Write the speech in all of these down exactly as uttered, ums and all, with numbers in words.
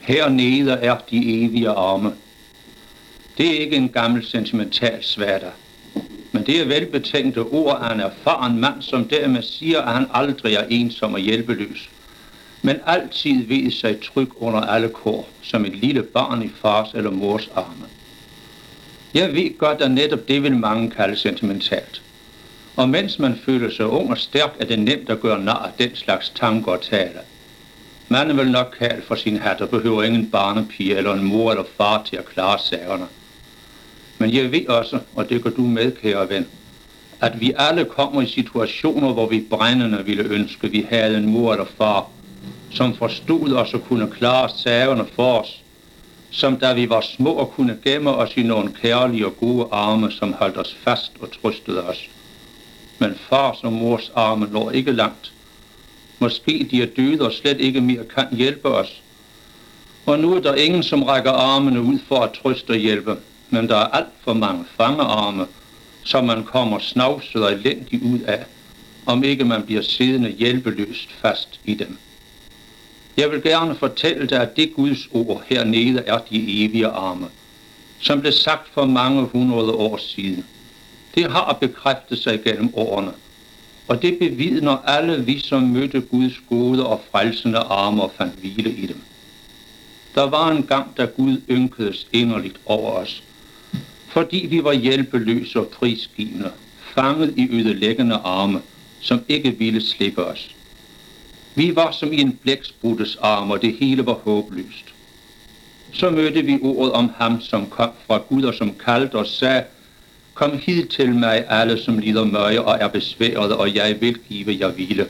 Hernede er de evige arme. Det er ikke en gammel sentimental svada, men det er velbetænkte ord af en erfaren mand, som dermed siger, at han aldrig er ensom og hjælpeløs, men altid ved sig tryg under alle kår, som et lille barn i fars eller mors arme. Jeg ved godt, at netop det vil mange kalde sentimentalt. Og mens man føler sig ung og stærk, er det nemt at gøre nar af den slags tanker og tale. Manden vil nok kalde for sin hat og behøver ingen barnepige eller en mor eller far til at klare sagerne. Men jeg ved også, og det gør du med, kære ven, at vi alle kommer i situationer, hvor vi brændende ville ønske, vi havde en mor eller far, som forstod os og kunne klare sagerne for os, som da vi var små og kunne gemme os i nogle kærlige og gode arme, som holdt os fast og trøstede os. Men fars og mors arme når ikke langt. Måske de er døde og slet ikke mere kan hjælpe os. Og nu er der ingen, som rækker armene ud for at trøste og hjælpe, men der er alt for mange fangearme, som man kommer snavset og elendigt ud af, om ikke man bliver siddende hjælpeløst fast i dem. Jeg vil gerne fortælle dig, at det Guds ord hernede er de evige arme, som blev sagt for mange hundrede år siden. Det har bekræftet sig gennem årene, og det bevidner alle vi, som mødte Guds gode og frelsende arme og fandt hvile i dem. Der var en gang, da Gud ynkedes inderligt over os, fordi vi var hjælpeløse og prisgivende, fanget i ødelæggende arme, som ikke ville slippe os. Vi var som i en blæksprutes arm, og det hele var håbløst. Så mødte vi ordet om ham, som kom fra Gud og som kaldte og sagde, kom hid til mig alle, som lider mørke og er besværede, og jeg vil give jer hvile.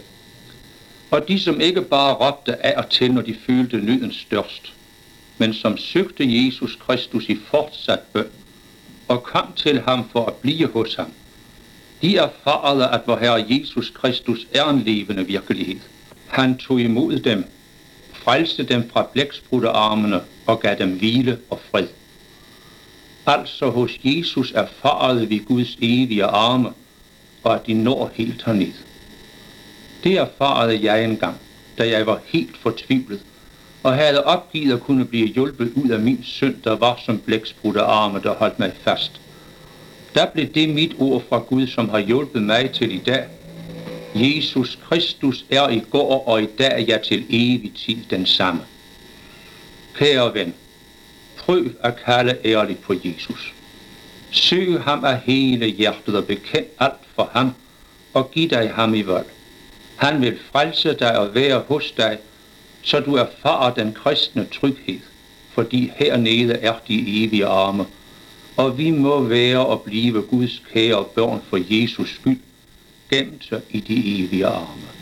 Og de, som ikke bare råbte af og til, når de følte nøden størst, men som søgte Jesus Kristus i fortsat bøn, og kom til ham for at blive hos ham, de erfarede, at vor Herre Jesus Kristus er en levende virkelighed. Han tog imod dem, frelste dem fra blækspruttearmene og gav dem hvile og fred. Altså hos Jesus erfarede vi Guds evige arme, og at de når helt herned. Det erfarede jeg engang, da jeg var helt fortvivlet, og havde opgivet at kunne blive hjulpet ud af min synd, der var som blækspruttearme, der holdt mig fast. Der blev det mit ord fra Gud, som har hjulpet mig til i dag. Jesus Kristus er i går og i dag, ja til evig tid den samme. Kære ven, prøv at kalde ærligt på Jesus. Søg ham af hele hjertet og bekend alt for ham, og giv dig ham i vold. Han vil frelse dig og være hos dig, så du erfarer den kristne tryghed, fordi hernede er de evige arme, og vi må være og blive Guds kære børn for Jesus skyld, gemt i de evige arme.